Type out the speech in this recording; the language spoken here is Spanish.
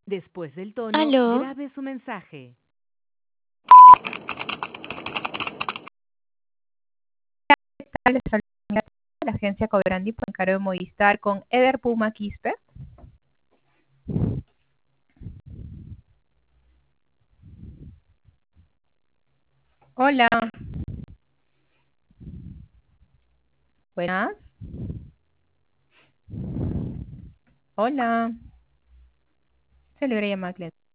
Después del tono, Aló, grabe su mensaje. Les saluda la agencia Cobrandi por encargo de Movistar con Eder Puma Quispe. Hola. Buenas. Hola. Celebré llamada cliente.